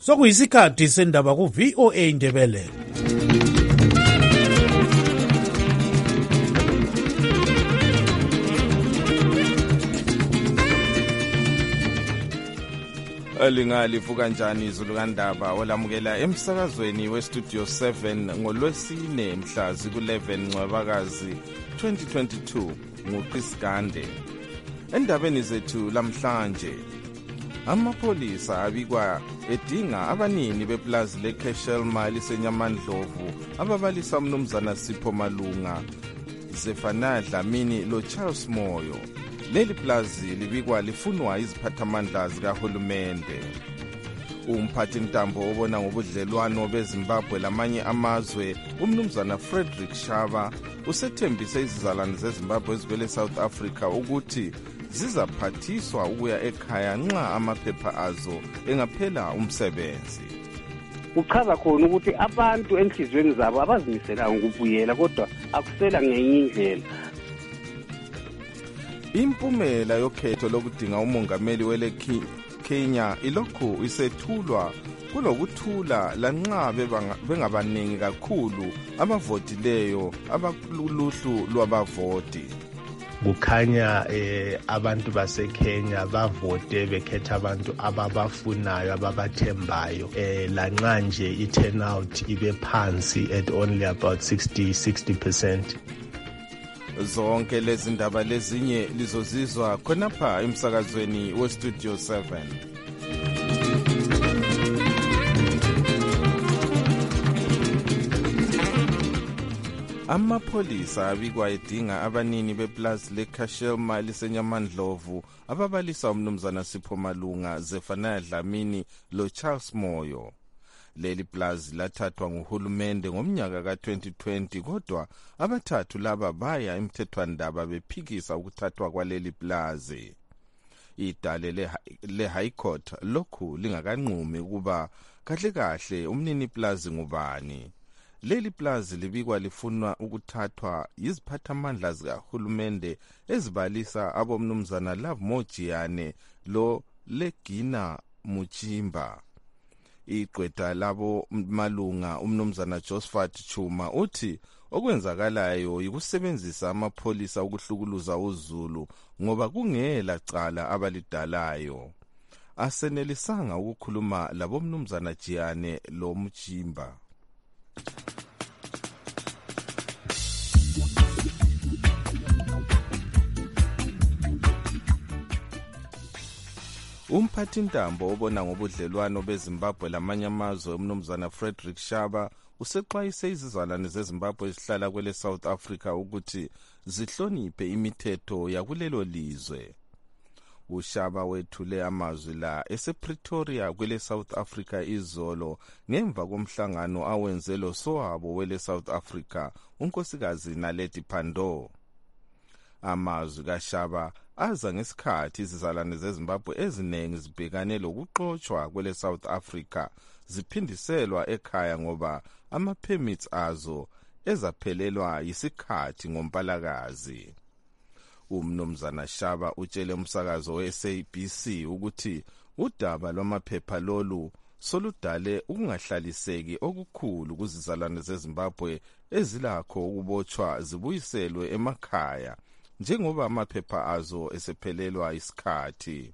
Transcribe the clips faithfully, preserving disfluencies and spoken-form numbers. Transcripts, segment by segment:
Sokuyisikhathi sendaba ku V O A Ndebele. Elingalifu kanjani izulu kandaba olamukela emsakazweni we Studio seven ngolwesine mhla ziku eleven Ncwabakazi twenty twenty-two nguQisigande. Endabeni zethu lamhlanje, amapolisa abikwa edinga abanini beplazi leCashel liseNyamandlovu ababalisa umnumzana Sipho Malunga, Zefana Dlamini lo Charles Moyo. Leli plazi libikwa lifunwa iziphathamandla zikahulumende. Umphathi ntambo obona ngobudlelwano beZimbabwe lamanye amazwe, umnumzana Frederick Shava, usethembise izizalwane zeZimbabwe ezikwele South Africa ukuthi zizaphathiswa ukuya ekhaya nxa amaphepha azo engaphela umsebenzi. Uchaza khona ukuthi abantu enhlizweni zabo abazimisela ukubuyela kodwa akusela ngenye indlela. Impumela yokhetho lokudinga umongameli wele Kenya ilokhu isethulwa kunokuthula lanxa bengabaningi kakhulu abavotileyo abaluluhlu lwabavoti. Kukhanya eh, abantu baseKenya bavote bekhetha abantu ababafunayo ababathembayo eh, lanxa nje i-turnout ibe phansi at only about sixty percent. Zonke lezi ndaba lezinye lizozizwa khonapha emsakazweni we Studio seven. Amapolisa abikwa edinga abanini beplazi leCashel liseNyamandlovu ababalisa umnumzana Sipho Malunga, Zefana Dlamini lo Charles Moyo. Leli plazi lathathwa nguhulumende ngomnyaka ka twenty twenty, kodwa abathathu laba baya emthethwandaba bephikisa ukuthathwa kwaleli plazi. Idale le, le High Court lokhu lingakanqumi kuba kahle kahle umnini plazi ngubani. Leli plazi libikwa lifunwa ukuthathwa yiziphathamandla zikahulumende ezibalisa abomnumzana Love Mojiane lo Legina Muchimba. Iqweta labo Malunga umnumzana Josephat Chuma uthi okwenzakalayo yikusebenzisa amapolisa ukuhlukuluza uZulu ngoba kungela cala abalidalayo. Asenelisanga ukukhuluma labo mnumzana Jiane lo Muchimba. Umphathi ntambo obona ngobudlelwano beZimbabwe lamanye amazwe, umnumzana Frederick Shava, usexwayise izizalwane zeZimbabwe ezihlala kwele South Africa ukuthi zihloniphe imithetho yakulelo lizwe. uShava wethule amazwi la esePretoria kwele South Africa izolo ngemva komhlangano awenzelo sowabo wele South Africa unkosikazi Naledi Pandor. Amazwi kaShava aza ngesikhathi izizalwane zeZimbabwe eziningi zibhekane lokuxoshwa kwele South Africa ziphindiselwa ekhaya ngoba ama-permits azo ezaphelelwa yisikhathi ngoMpalakazi. Umnumzana Shava utshele umsakazo we-S A B C ukuthi udaba lwamaphepha lolu soludale ukungahlaliseki okukhulu kuzizalwane zeZimbabwe ezilakho ukubotshwa zibuyiselwe emakhaya njengoba amaphepha azo esephelelwa isikhathi.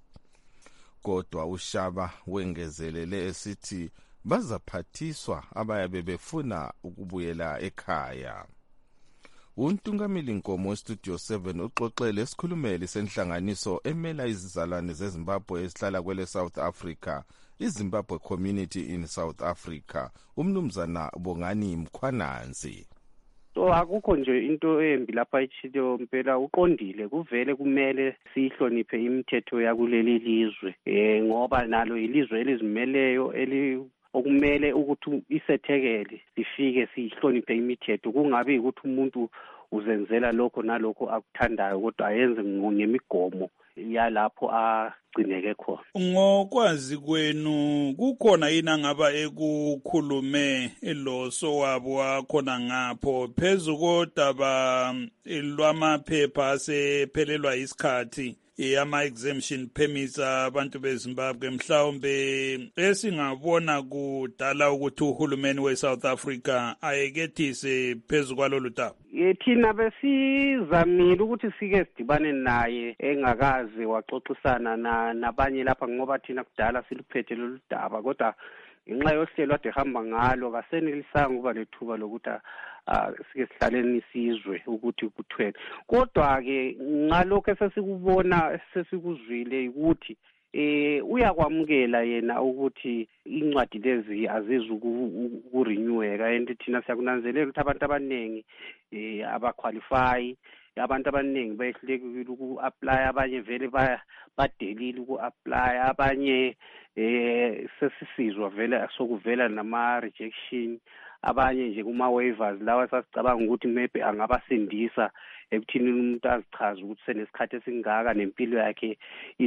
Kodwa uShava wengezelele esithi bazaphathiswa abayabe befuna ukubuyela ekhaya. Untungameli Nkomo weStudio seven uxoxele esikhulumeli senhlanganiso emela izizalwane zeZimbabwe esihlala kwele South Africa, iZimbabwe Community in South Africa, umnumzana Bongani Mkhwananzi. So akukho nje into embi lapha ichilo mpela uqondile, kuvele kumele sihloniphe imithetho yakuleli lizwe eh ngoba nalo ilizwe elizimeleyo eli okumele ukuthi isethekele sifike sihloniphe imithetho, kungabi ukuthi umuntu uzenzela lokho nalokho akuthandayo kodwa ayenze ngemigomo yalapho agcineke khona. Ngokwazi kwenu kukhona yini ngaba ekukhulume lo sowabo wakhona ngapho phezu kodaba lwamaphepha asephelelwa isikhathi ama-exemption permits abantu beZimbabwe mhlawumbe esingabona kudala ukuthi uhulumeni we-South Africa ayekethise phezu kwalolu daba? Thina besizamile ukuthi sike sidibane naye engakaze waxoxisana nabanye lapha ngoba thina kudala siluphethe lolu daba, kodwa inxa yohlelo ade hamba ngalo kasenelisanga ukuba lethuba lokuthi sike sihlaleni isizwe ukuthi kuthwele. Kodwa-ke ngalokho esesikubona sesikuzwile ukuthi eh uyakwamukela yena ukuthi incwadi lezi azizi ukureneweka, and thina siyakunanzelela ukuthi abantu abaningi eh abaqualify, abantu abaningi bayehlulekile uku-apply, abanye vele badelile uku-apply, abanye eh sesisizwa vele sokuvela nama-rejection, abanye nje kuma-waivers lawa sasicabanga ukuthi maybe angabasindisa ekuthini umuntu azichaze ukuthi senesikhathi esingaka nempilo yakhe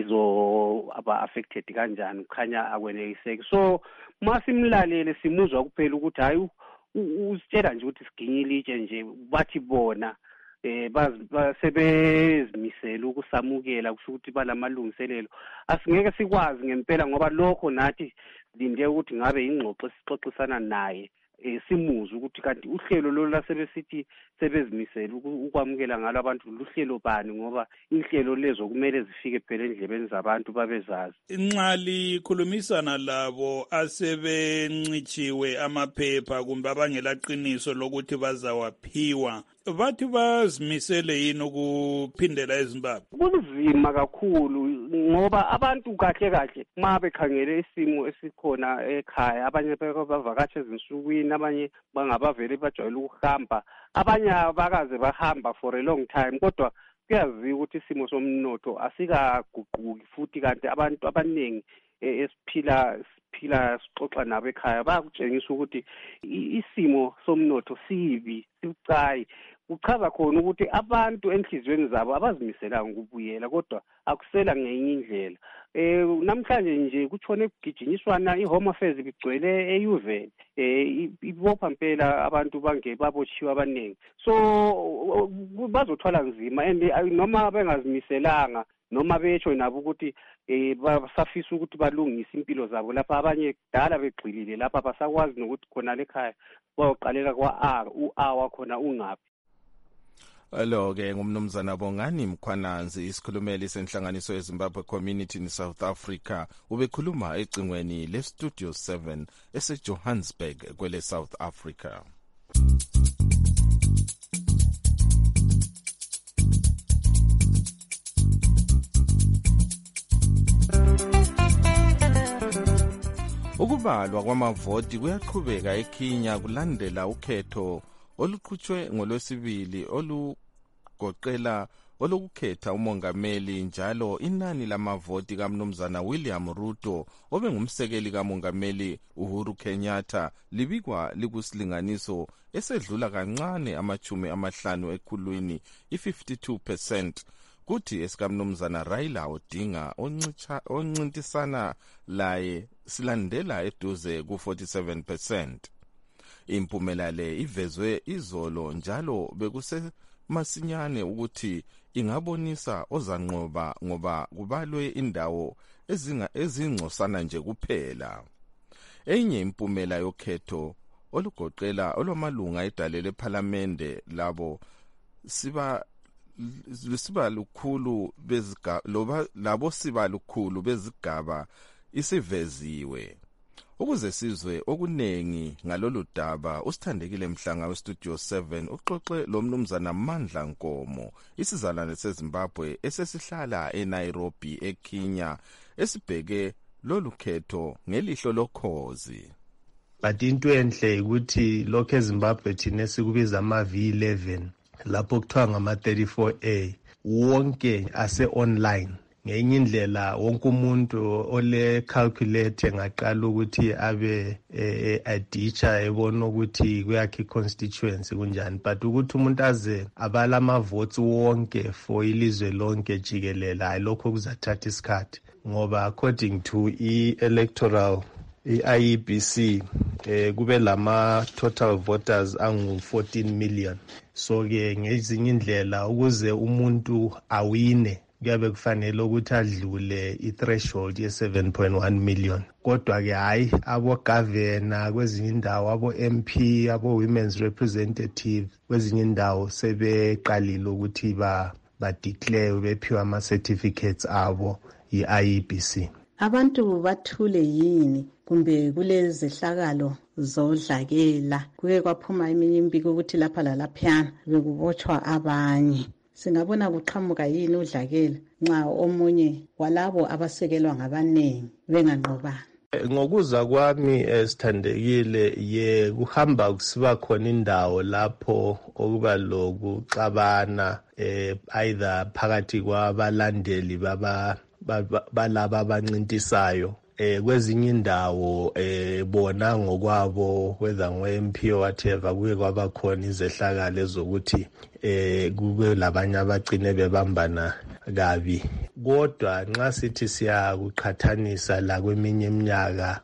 izoba affected kanjani, kukhanya akwenekiseki. So masimlalele simuzwa kuphela ukuthi hayi usitshela nje ukuthi siginyile itshe nje, bathi bona eh basebezimisela ukusamukela kusho ukuthi balamalungiselelo. Asingeke sikwazi ngempela ngoba lokho nathi linde ukuthi ngabe ingxoxo sixoxisana naye eh simuze ukuthi kanti uhlelo lolu lasebesithi sebezimisela ukwamukela ngalo abantu luhlelo bani, ngoba inhlelo lezo kumele zifike phela endlebeni zabantu babezazi. Inxali khulumisana labo asebencitshiwe amaphepha kumbe abangelaqiniso lokuthi bazawaphiwa, bathi bazimisele yini ukuphindela eZimbabwe? Kunzima kakhulu ngoba abantu kahle kahle ma bekhangele isimo esikhona ekhaya, abanye bavakatshe ezinsukwini, abanye bangabavele bajwayele ukuhamba, abanye bakaze bahamba for a long time, kodwa kuyaziwa ukuthi isimo somnotho asikaguquki futhi kanti abantu abaningi esiphila siphila sixoxa nabo ekhaya bayakutshengisa ukuthi isimo somnotho sibi sibucayi. Kuchaza khona ukuthi abantu enhlizweni zabo abazimiselanga ukubuyela, kodwa akusela ngenye indlela. Eh namhlanje nje kutshone kugijinyiswana iHome Affairs bigcwele eUven, eh ibopha impela abantu bange babotshiwa abaningi, so bazothwala nzima, and noma bengazimiselanga noma betsho nabo ukuthi eh basafisa ukuthi balungise impilo zabo lapha, abanye kudala begxilile lapha basakwazi nokuthi khona lekhaya bayoqalela kwa u-A wakhona ungaphi. Alo ke ngumnumzana Bongani Mkhwananzi, isikhulumeli senhlanganiso yeZimbabwe Community in South Africa, ubekhuluma ecingweni le Studio seven ese Johannesburg kwele South Africa. Ukubalwa kwamavoti kuyaqhubeka eKenya kulandela ukhetho oluqhutshwe ngolwesibili olugoqela olukukhetha umongameli, njalo inani lamavoti kaMnumzana William Ruto obengumsekeli kamongameli Uhuru Kenyatta libikwa likusilinganiso esedlula kancane amachumi amahlanu ekhulwini i-fifty-two percent, kuthi esikaMnumzana Raila Odinga oncintisana laye silandela eduze ku-forty-seven percent. Impumela le ivezwe izolo, njalo bekusemasinyane ukuthi ingabonisa ozanqoba ngoba kubalwe indawo ezinga ezingcosana nje kuphela. Enye impumela yokhetho olugoqela olwamalunga edale leParliament labo siba siba lukhulu bezigaba labo siba lukhulu bezigaba isiveziwe. Ukuze sizwe okunengi ngalolu daba, usithandekile Mhlanga weStudio seven uxoxe lo mnumzana Mandla Nkomo, isizalwane seZimbabwe esesihlala eNairobi eKenya, esibheke lolu khetho ngelihlo lokhozi. But into enhle ukuthi lokho eZimbabwe thina sikubiza ama-V eleven lapho kuthiwa ngama-thirty-four A wonke ase-online. Ngenye indlela wonke umuntu ole calculate ngaqala ukuthi abe aditsha ebona ukuthi kuyakhe constituency kunjani, but ukuthi umuntu aze abala ama votes wonke for ilizwe lonke jikelele lokho kuzathatha isikhathi, ngoba according to i-electoral i-I E B C eh kube lama total voters angu fourteen million. So ke ngezinye indlela ukuze umuntu awine kuyabe kufanele ukuthi adlule i-threshold ye-seven point one million. Kodwa-ke hhayi abo-governor kwezinye indawo, abo-M P, abo-women's representative kwezinye indawo sebeqalile ukuthi ba badeclare bephiwa ama-certificates abo yi-I E B C. Abantu bathule yini kumbe kulezehlakalo zodlakela? Kuke kwaphuma eminye imbiko ukuthi lapha lalaphayana bekubotshwa abanye. Singabona kuqhamuka yini udlakela nxa omunye walabo abasekelwa ngabanengi benganqobanga? Ngokuza kwami esithandekile ye kuhamba kusiba khona indawo lapho okuba lokuxabana eh either phakathi kwabalandeli baba balaba abancintisayo eh kwezinye indawo eh bona ngokwabo whether ngo-M P or whatever kuye kwaba khona izehlakalo zokuthi eh kube labanye abagcine bebambana kabi. Kodwa nxa sithi siyakuqhathanisa la kweminye iminyaka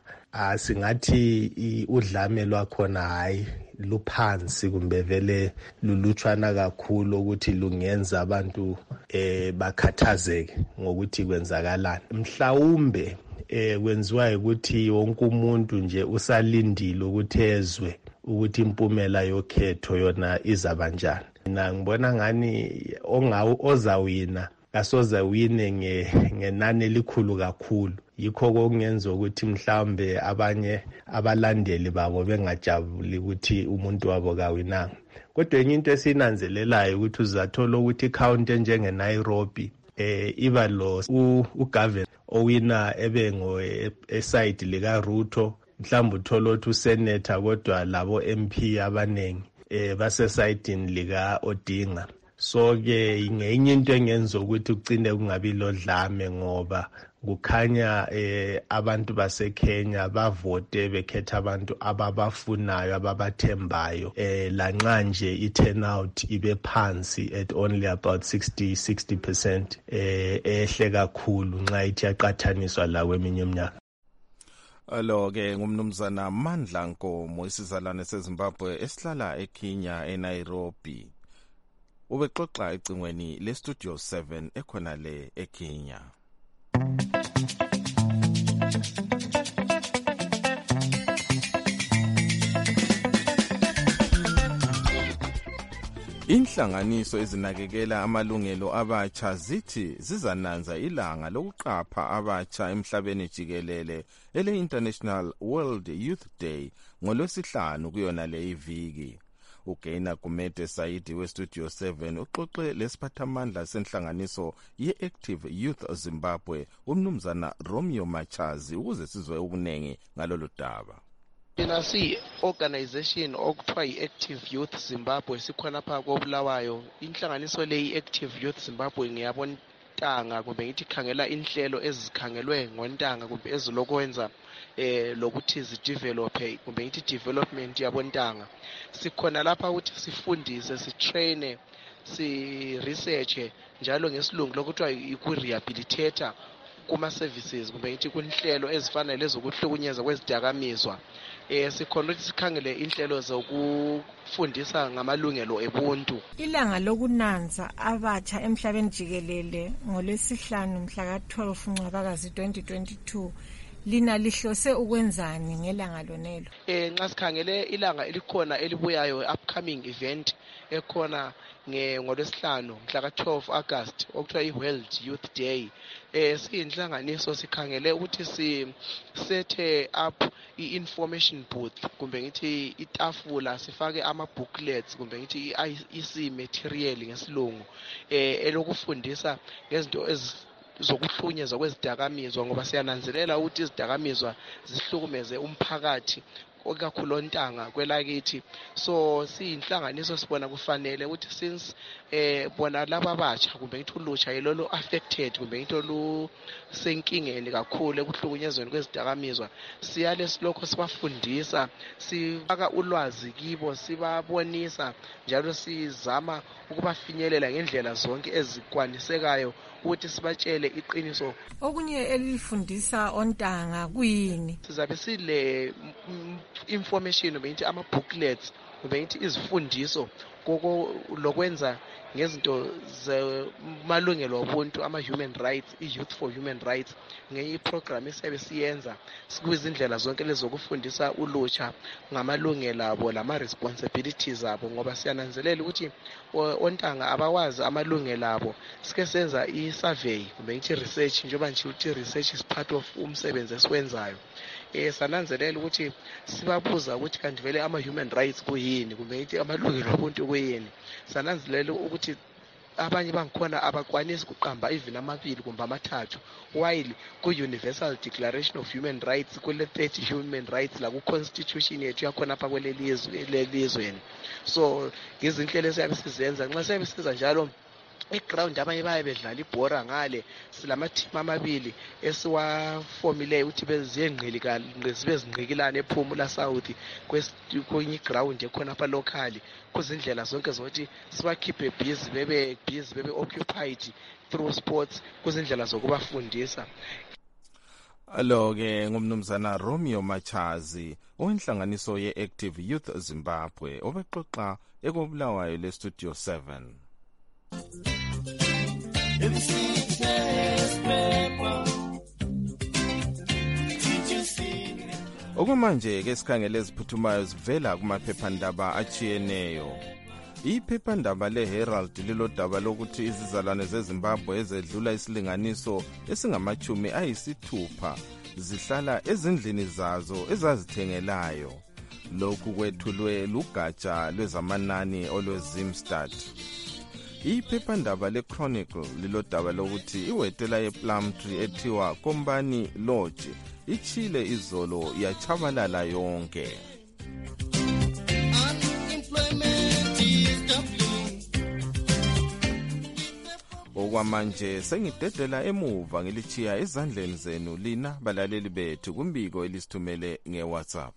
asingathi udlame lwakhona hayi luphansi kumbe vele lulutshwana kakhulu ukuthi lungenza abantu eh bakhathazeke ngokuthi kwenzakalani. Mhlawumbe eh kwenziwa ukuthi wonke umuntu nje usalindile ukuthi ezwe ukuthi impumela yokhetho yona izaba njani. Mina ngibona ngani ongawu ozawina kasoze wine ngenani elikhulu kakhulu. Yikho kongenza ukuthi mhlawumbe abanye abalandeli babo bengajabuli ukuthi umuntu wabo kawinanga. Kodwa enye into esinanzelelayo ukuthi uzathola ukuthi count njenge Nairobi eh iba lo ugovernor owina ebengo eside lika Ruto, mhlawumbe uthola ukuthi usenator kodwa labo M P abanengi eh base side lika Odinga. So ke ngenye into engenza ukuthi ucine kungabi lodlame ngoba kukhanya eh abantu baseKenya bavote bekhetha abantu ababafunayo ababathembayo eh lanxa nje i-turnout ibe phansi at only about sixty sixty percent eh ehle kakhulu nxa ithi yaqathaniswa la kweminye iminyaka. Alo ke ngumnumzana Mandla Nkomo isizalwane seZimbabwe esihlala eKenya eNairobi. Ubexoxa ecingweni le Studio seven ekhona le eKenya. Inhlanganiso ezinakekela amalungelo abatsha zithi zizananza ilanga lokuqapha abatsha emhlabeni jikelele ele International World Youth Day ngolwesihlanu kuyona le iviki. Ugaina Kumete Saidi we Studio seven uxoxe lesiphathamandla senhlanganiso ye-Active Youth Zimbabwe umnumzana Romeo Machazi ukuze sizwe ukunengi ngalolu daba. Thina si organization okuthiwa yi-Active Youth Zimbabwe sikhona pha koBulawayo. Inhlanganiso le i-Active Youth Zimbabwe ngiyabontanga kumbe ngithi khangela inhlelo ezikhangelwe ngontanga kumbe ezilokwenza eh lokuthi zidevelop kumbe ngithi development yabontanga. Sikhona lapha ukuthi sifundise, sitrain, si research njalo ngesilungu lokuthiwa iku-rehabilitator kuma services kumbe ngithi kunhlelo ezifana lezokuhlukunyezwa kwezidakamizwa. Eh sikhona ukuthi sikhangele inhlelo zokufundisa ngamalungelo ebuntu. Ilanga lokunanza abatsha emhlabeni jikelele ngolwesihlanu mhla ka twelve Ncwabakazi twenty twenty-two lina lihlose ukwenzani ngelanga lonelo? Eh nxa sikhangele ilanga elikhona elibuyayo upcoming event ekhona ngolwesihlanu mhla ka twelve August okuthiwa i-World Youth Day. Eh siyinhlanganiso sikhangele ukuthi si sethe up i-information booth kumbe ngithi itafula sifake ama booklets kumbe ngithi i-I C material ngesilungu eh elokufundisa ngezinto ezi zokuhlukunyezwa kwezidakamizwa ngoba siyananzelela ukuthi izidakamizwa zihlukumeze umphakathi okakhulu ontanga kwelakithi. So siyinhlanganiso sibona kufanele ukuthi since eh bona laba abatsha kumbe ngithi ulutsha yilolo affected kumbe ngithi olu senkingeni kakhulu ekuhlukunyezweni kwezidakamizwa, siyale silokho sibafundisa, sifaka ulwazi kibo, sibabonisa njalo sizama ukubafinyelela ngendlela zonke ezikwanisekayo ukuthi sibatshele iqiniso. Okunye elifundisa ontanga kuyini? Sizabe sile information ngithi ama booklets kumbe ngithi izifundiso koko lokwenza ngezinto zemalungelo obuntu ama-human rights, i-youth for human rights, ngeyi-program esiyabe siyenza sikuzindlela zonke lezokufundisa ulutsha ngamalungelo abo lama-responsibilities abo, ngoba siyananzelela ukuthi ontanga abawazi amalungelo abo. Sike senza i-survey kumbe ngithi research, njengoba nje ukuthi research is part of umsebenzi esiwenzayo. Eh sananzelela ukuthi sibabuza ukuthi kanti vele ama-human rights kuyini kumbe ngithi amalungelo obuntu kuyini. Sananzelela ukuthi abanye bangikhona abakwanisi kuqamba even amabili kumbe amathathu, while ku-Universal Declaration of Human Rights kule thirty human rights la ku-constitution yethu yakhona apha kwelelizweni. So izinhlelo esiyabe sizenza nxa siyabe siza njalo e-ground abanye baye bedlala ibhora ngale, silamathimu amabili esiwafomileyo ukuthi zibe zingqikilane ePhumula South kwenye ground ekhona apha locally, kuzindlela zonke zokuthi sibakhiphe busy bebe busy bebe occupied through sports, kuzindlela zokubafundisa. Alo-ke ngumnumzana Romeo Machazi owenhlanganiso ye-Active Youth Zimbabwe obexoxa ekobulawayo le-Studio seven. Okwamanje ke sikhangele eziphuthumayo zivela kumaphephandaba achiyeneyo. Iphephandaba le-Herald lilodaba lokuthi izizalwane zeZimbabwe ezedlula isilinganiso esingamachumi ayisithupha zihlala ezindlini zazo ezazithengelayo. Lokhu kwethulwe lugatsha lwezamanani olwezimstat. Iphephandaba le-Chronicle lilodaba lokuthi iwetela ye-Plumtree ethiwa Kombani Lodge ichile izolo yachabalala yonke. Okwamanje sengidedela emuva ngilichiya ezandleni zenu lina balaleli bethu kumbiko elisithumele nge-WhatsApp.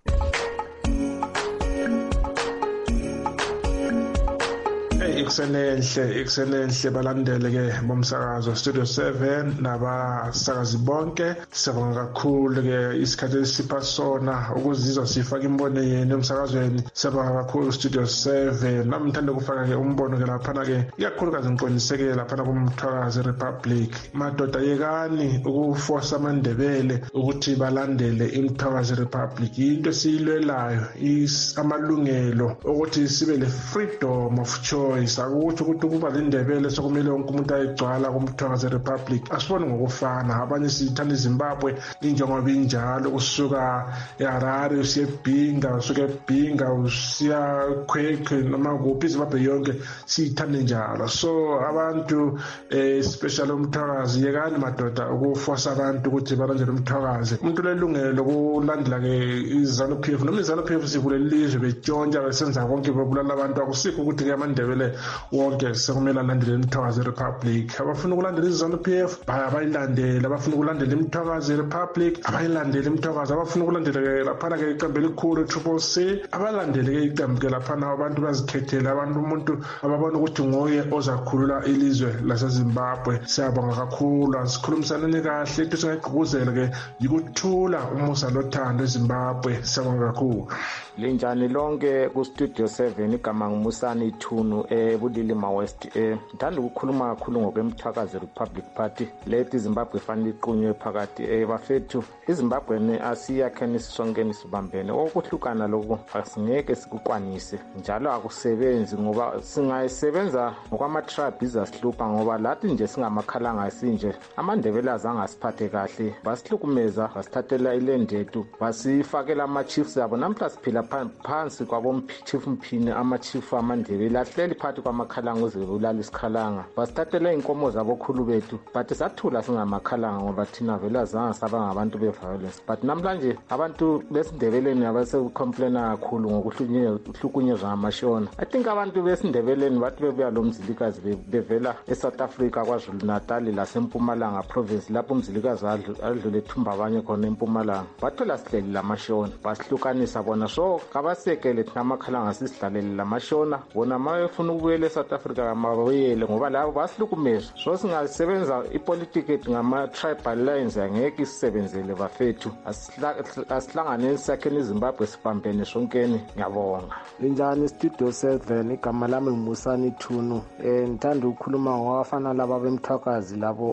Excellent, excellent balandele ke bomsakazo Studio seven nabasakazi bonke. Siyabonga kakhulu ke isikhathi esipha sona ukuzizwa sifaka imbono yenu emsakazweni. Siyabonga kakhulu Studio seven. Nami ngithanda ukufaka ke umbono ke lapha ke ikakhulukazi ngiqondiseke lapha kumthwakazi Republic. Madoda yekani ukuforce amandebele ukuthi balandele imthwakazi Republic. Into esiyilwelayo is amalungelo ukuthi sibe le freedom of choice. Akuthi ukuthi kuba lendebele sokumele wonke umuntu ayigcwala kumthwakazi Republic. Asibone ngokufana, abanye sithanda iZimbabwe injengoba injalo kusuka eHarare usiya eBinga, usuka eBinga usiya Kwekwe noma kuphi iZimbabwe yonke sithanda njalo. So abantu especially umthwakazi yekani madoda ukuforce abantu ukuthi balandele umthwakazi. Umuntu lelungelo lokulandela ke izalo P F noma izalo P F sivule lizwe betshontsha besenza konke bebulala abantu. Akusikho ukuthi ke amandebele wonke sekumele alandele imthwakazi Republic. Abafuna ukulandela izizalo P F bayilandele, abafuna ukulandela imthwakazi Republic abayilandele imthwakazi, abafuna ukulandela ke lapha ke iqembu elikhulu Triple C abalandele ke iqembu ke lapha abantu bazikhethela abantu umuntu ababona ukuthi ngoye ozakhulula ilizwe laseZimbabwe. Siyabonga kakhulu, asikhulumisaneni kahle, into singayigqugquzela ke yikuthula umusa lothando eZimbabwe. Siyabonga kakhulu. Linjani lonke ku Studio seven, igama ngumusani Thunu eBulilima West. Eh ngithanda ukukhuluma kakhulu ngokwemthwakazi Republic Party lethi Zimbabwe fanele iqunywe phakathi eh bafethu iZimbabwe asiyakheni sonke sibambene. Okuhlukana lokho asingeke sikukwanise njalo akusebenzi ngoba singayisebenza ngokwama tribes asihlupha ngoba lathi nje singamakhalanga sinje amandebele azangasiphathe kahle basihlukumeza basithathela iland yethu basifakela ama chiefs yabo. Namhla siphila phansi kwabo chief Mphini ama chief amandebele ahleli phakathi kwamakhalanga uzebulala isikhalanga basithathela inkomo zabo khulu bethu but sathula singamakhalanga ngoba thina vele azange saba ngabantu be-violence. But namhlanje abantu besindebeleni abase complaina kakhulu ngokuhlukunyezwa ngamashona. I think abantu besindebeleni bathi bebuya lo mzilikazi bevela eSouth Africa kwaZulu Natal laseMpumalanga province lapho umzilikazi adlule ethumba abanye khona eMpumalanga bathola sihleli lamashona basihlukanisa bona. So kabasekele thina amakhalanga sisidlalele lamashona bona mayefuna abafuna ukubuyela eSouth Africa mabuyele ngoba labo basihlukumeza. So singasebenza ipolitiki ngama-tribal lines angeke isisebenzele bafethu. Asihlanganeni sakheni iZimbabwe sibambene sonkeni. Ngiyabonga. Linjani Studio seven igama lami nguMusani Thunu. Eh ngithanda ukukhuluma ngabafana laba bemthakazi labo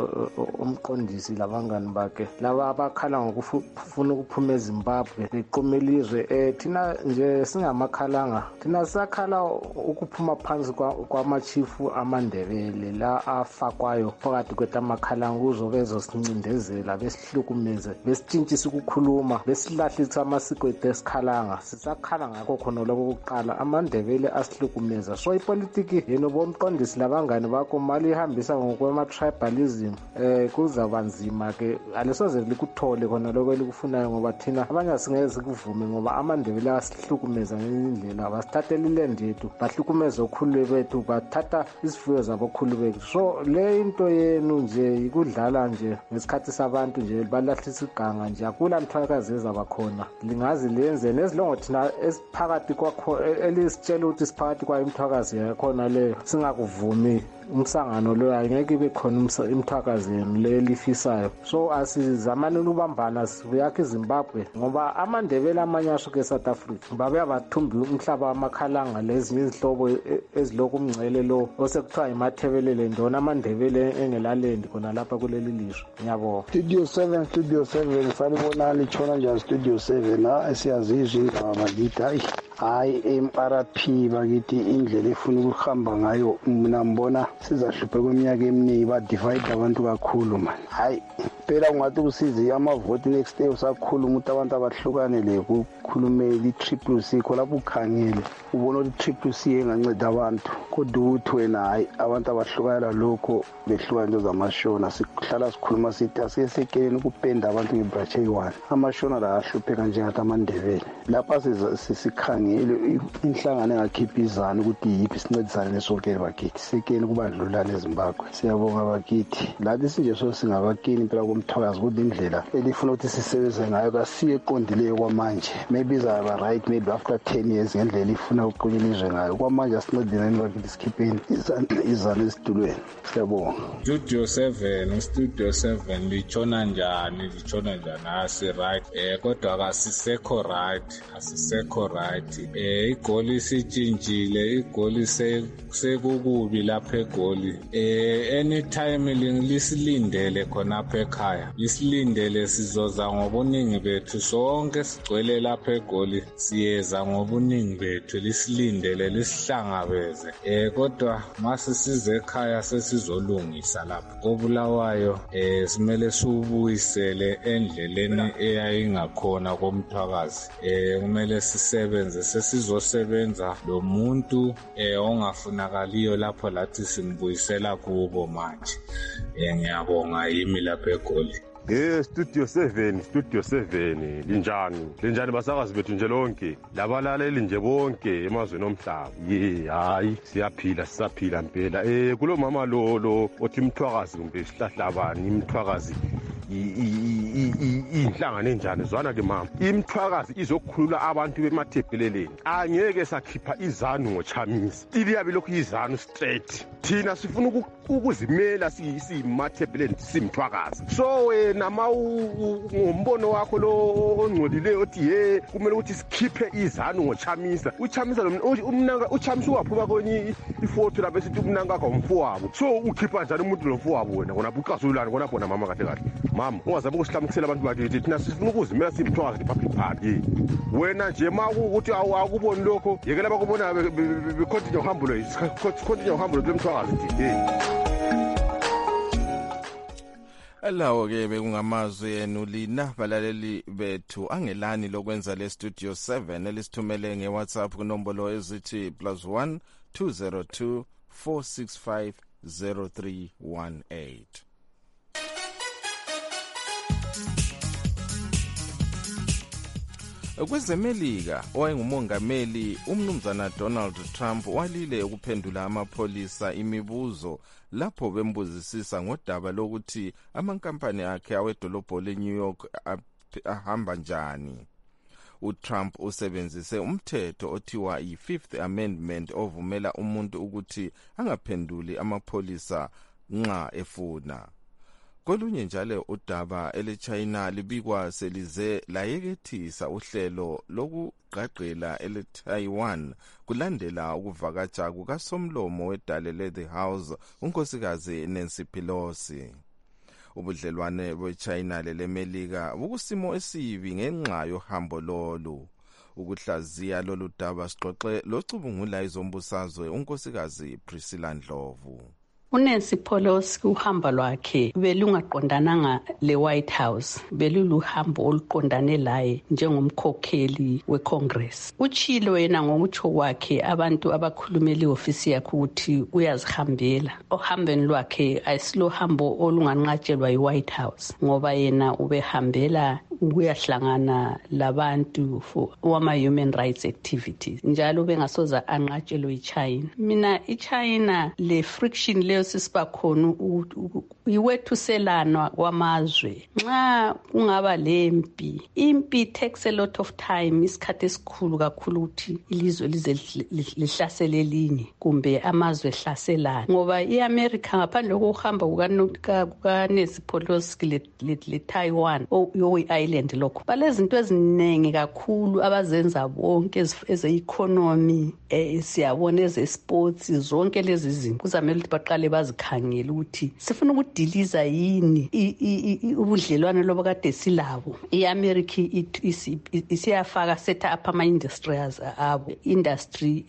umqondisi labangani bakhe. Laba abakhala ngokufuna ukuphuma eZimbabwe beqhuma ilizwe. Eh thina nje singamakhalanga. Thina sakhala ukuphuma phansi kwamachifu amaNdebele la afakwayo phakathi kwetamakhalanga uzobeza sincindezela besihlukumeze besitshintshisa ukukhuluma besilahlisa amasiko ethu esikhalanga sisakhala ngakho khona lokho kuqala amaNdebele asihlukumeza. So ipolitiki yena bomqondisi labangani bakho mali ihambisa ngokwema tribalism eh kuzaba nzima ke alisoze likuthole khona lokho elikufunayo ngoba thina abanye asingeze kuvume ngoba amaNdebele asihlukumeza ngendlela basithathela iland yethu bahlukumeza okhulu bethu bathatha isifuyo zabo khulu bethu. So le into yenu nje ikudlala nje ngesikhathi sabantu nje balahlisa iganga nje akula mthakazi ezabakhona lingazi lenze nezilongo thina esiphakathi kwakho elisitshela ukuthi siphakathi kwa imthakazi yakhona le singakuvumi umsangano lo angeke ibe khona imthakazi yenu le lifisayo. So asizamane ukubambana siyakhe eZimbabwe ngoba amaNdebele amanye ashuke eSouth Africa babe abathumbi umhlaba wamakhalanga lezi izihlobo eziloko umngcele lo osekuthiwa imathebelele ndona amaNdebele engelalendi khona lapha kuleli lizwe. Ngiyabonga. Studio seven Studio seven sanibonani chona nje Studio seven la esiyazizwa indaba bakithi hayi hayi M R P bakithi indlela efuna ukuhamba ngayo mina ngibona sizahluphe kweminyaka eminingi ba divide abantu kakhulu man. Hayi phela ungathi usizi amavoti next day usakhuluma ukuthi abantu abahlukane le kukhulumela i-triple C khona lapho ukhangele ubona ukuthi i-triple C enganceda abantu kodwa uthi wena hayi abantu abahlukana lokho behlukana nje zamashona sihlala sikhuluma sithi asiyesekeleni ukupenda abantu ngebranch eyi-one amashona la ahlupheka njengathi amaNdebele lapha sikhangele inhlangano engakhipha izana ukuthi yiphi sincedisane nesonkeni bakithi sekeni kubandlulane eZimbabwe. Siyabonga bakithi lathi sinje so singabakini impela komthakazi ukuthi indlela elifuna ukuthi sisebenze ngayo kasiye eqondileyo kwamanje maybe izaba right maybe after ten years ngendlela ifuna ukuqhunya ilizwe ngayo kwamanje asincedeni bakithi sikhipheni izana esitulweni. Siyabonga. Studio seven Studio seven lichona njani lichona njani asi right eh kodwa akasisekho right asisekho right eh igoli isitshintshile igoli sekukubi lapha egoli eh anytime lisilindele khona lapha ekhaya lisilindele sizoza ngobuningi bethu sonke sigcwele lapha egoli siyeza ngobuningi bethu lisilindele lisihlangabeze eh kodwa mase size ekhaya sesizolungisa lapha kobulawayo eh simele subuyisele endleleni eyayingakhona komthwakazi eh kumele sisebenze sesizosebenza lo muntu eh ongafunakaliyo lapho lathi simbuyisela kubo manje. Eh ngiyabonga yimi lapha eGoli. Eh Studio seven Studio seven linjani linjani basakazi bethu nje lonke labalaleli nje bonke emazweni omhlaba ye hayi siyaphila sisaphila impela eh kulo mama lo lo othi imthwakazi kumbe isihlahlabani imthwakazi inhlangano enjani zwana ke mama imthwakazi izokukhulula abantu bemathebheleleni angeke sakhipha izanu ngochamisa iliyabe lokhu izanu straight thina sifuna ukuzimela siyimathebheleni simthwakazi so wena ngombono wakho lo ongcolileyo othi ye kumele ukuthi sikhiphe izanu ngochamisa uchamisa lo umnanga uchamisa waphuma kwenye ifoto lapho esithi umnanga wakho umfowabo so ukhipha njani umuntu lo mfowabo wena kona buqasulana kona bona mama kahle kahle mama ungazabe ukusihlamukhela abantu bakithi thina sifuna ukuzimela simthwakazi public party wena nje makuthi awukuboni lokho yekela bakubona be continue uhambo lo continue uhambo lo mthwakazi hey Lawo ke bekungamazwi enu lina balaleli bethu angelani lokwenza le Studio seven elisithumele ngeWhatsApp kunombolo ezithi plus one two zero two four six five zero three one eight. Kwezemelika owayengumongameli umnumzana Donald Trump walile ukuphendula amapholisa imibuzo lapho bembuzisisa ngodaba lokuthi amankampani akhe awedolobho leNew York ahamba njani. uTrump usebenzise umthetho othiwa yi-Fifth Amendment ovumela umuntu ukuthi angaphenduli amapholisa nxa efuna. Kolunye njalo udaba ele-China libikwa selize layekethisa uhlelo lokugqagqela ele-Taiwan kulandela ukuvakatsha kukasomlomo wedale le-The House unkosikazi Nancy Pelosi. Ubudlelwane be-China lelemelika bukusimo esibi ngenxa yohambo lolu. Ukuhlaziya lolu daba sixoxe locubungula izombusazwe unkosikazi Priscilla Ndlovu. uNancy Pelosi uhamba lwakhe belungaqondananga le-White House, beluluhambo oluqondane laye njengomkhokheli we-Congress. Uchilo yena ngokutsho kwakhe abantu abakhulumela i-ofisi yakhe ukuthi uyazihambela. Ohambeni lwakhe ayisilo hambo olunganqatshelwa yi-White House ngoba yena ubehambela ukuyahlangana labantu for wama-human rights activities. Njalo bengasoza anqatshelwe i-China. Mina i-China le friction leyo sisiba khona iwethuselana kwamazwe. Nxa kungaba lempi, impi takes a lot of time, isikhathi esikhulu kakhulu ukuthi ilizwe lize lihlasele elinye kumbe amazwe ehlaselana. Ngoba i-America ngaphandle kokuhamba kukaNancy Pelosi le-Taiwan yo-island lokho, balezinto eziningi kakhulu abazenza bonke eze-economy, siyabona eze-sports, zonke lezi zinto kuzamele ukuthi baqale bazikhangela ukuthi sifuna ukudiliza yini ubudlelwane lobo kade silabo. I-America isiyafaka set up ama-industries abo, industry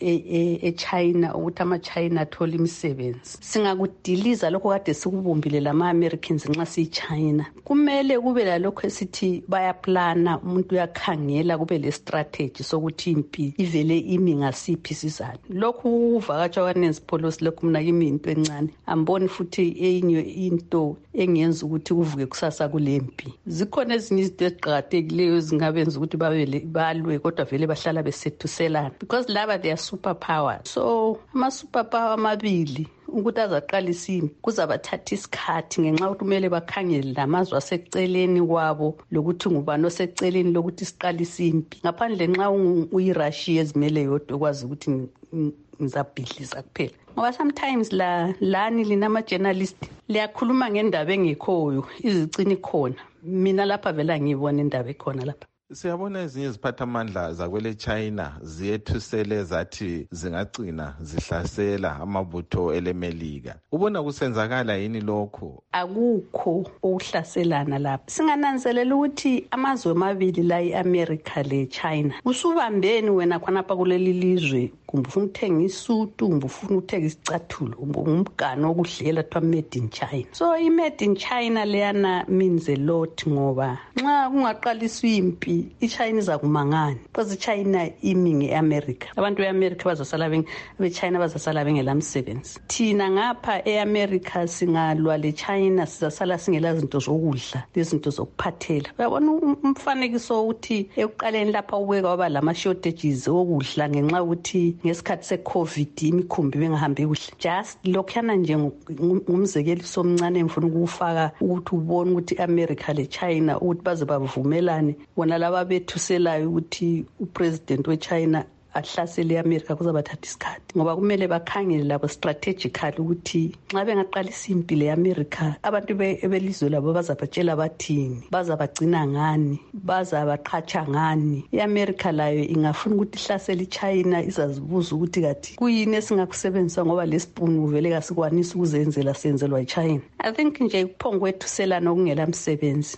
e-China ukuthi ama-China athole imisebenzi. Singakudiliza lokho kade sikubumbile lama-Americans nxa siyi-China. Kumele kube lalokho esithi bayaplana, umuntu uyakhangela kube le-strategy sokuthi impi ivele imi ngasiphi isizathu. Lokhu uvakatsha kwaNancy Pelosi lokhu mina kimi into encane. Amboni futhi enye into engenza ukuthi kuvuke kusasa kulempi. Zikhona ezinye izinto eziqhakathekileyo ezingabenza ukuthi babe balwe kodwa vele bahlala besethuselana because laba they are superpower. So ama superpower amabili ukuthi azaqalisa impi kuzabathatha isikhathi ngenxa ukuthi kumele bakhangele lamazwe aseceleni kwabo lokuthi ngubani oseceleni lokuthi siqalisa impi. Ngaphandle nxa uyi-Russia ezimele yodwa kwazi ukuthi ngizabhidliza kuphela. Ngoba sometimes la lani linama journalist liyakhuluma ngendaba engekhoyo, izicini khona. Mina lapha vela ngibona indaba ekhona lapha. Siyabona ezinye iziphathamandla zakwele China ziyethusele zathi zingagcina zihlasela amabutho elemelika. Ubona kusenzakala yini lokho? Akukho ukuhlaselana lapha. Singananzelela ukuthi amazwe amabili la i-America le China usubambeni wena khonapha kuleli lizwe, kumbe ufuna ukuthenga isutu, kumbe ufuna ukuthenga isicathulo, kumbe umgano wokudlela kuthiwa made in China. So i-made in China leyana means a lot ngoba nxa kungaqaliswa impi i-China iza kumangani because i-China imi nge-America. Abantu be-America bazasala be-China bazasala bengelamsebenzi. Thina ngapha e-America singalwa le-China sizasala singela zinto zokudla, lezinto zokuphathela. Uyabona umfanekiso ukuthi ekuqaleni lapha ubeka waba lama-shortages okudla ngenxa ukuthi ngesikhathi se-COVID imikhumbi bengahambi kuhle. Just lokhana nje ngumzekeliso omncane ngifuna ukufaka ukuthi ubone ukuthi i-America le-China ukuthi baze bavumelane wona laba bethuselayo ukuthi upresident we-China ahlasele i-America kuzabathatha isikhathi ngoba kumele bakhangele labo strategically ukuthi nxa bengaqalisa impi le-America abantu belizwe labo bazabatshela bathini, bazabagcina ngani, bazabaqhatsha ngani. I-America layo ingafuna ukuthi ihlasele i-China, izazibuza ukuthi kathi kuyini esingakusebenzisa ngoba lesipunu vele kasikwanisa ukuzenzela senzelwa i-China. I think nje kuphongwethuselana okungela msebenzi.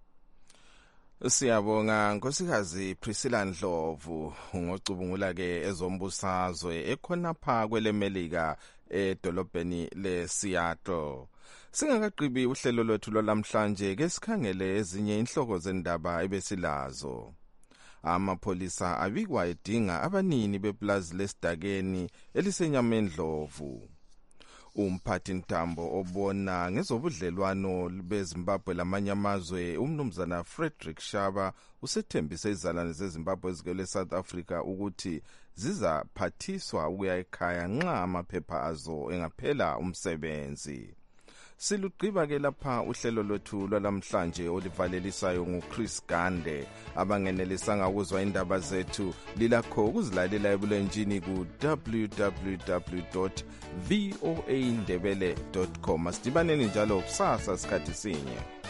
Siyabonga nkosikazi Priscilla Ndlovu ngocubungula ke ezombusazwe ekhonapha kwelemelika edolobheni le-Seattle. Singakaqhibi uhlelo lwethu lwamhlanje ke sikhangele ezinye inhloko zendaba ebesilazo. Amapholisa abikwa edinga abanini beplazi lesidakeni elisenyamendlovu. Umphathi ntambo obona ngezobudlelwano beZimbabwe lamanye amazwe umnumzana Frederick Shaba usethembise izalwane zeZimbabwe ezikele South Africa ukuthi zizaphathiswa ukuya ekhaya nxa amaphepha azo engaphela umsebenzi. Silugqiba ke lapha uhlelo lwethu lwalamhlanje olivalelisayo nguChris Gande. Abangenelisanga ukuzwa indaba zethu lilakho ukuzilalela ebulenjini ku w w w dot voa ndebele dot com. Asidibaneni njalo kusasa sikhathi sinye.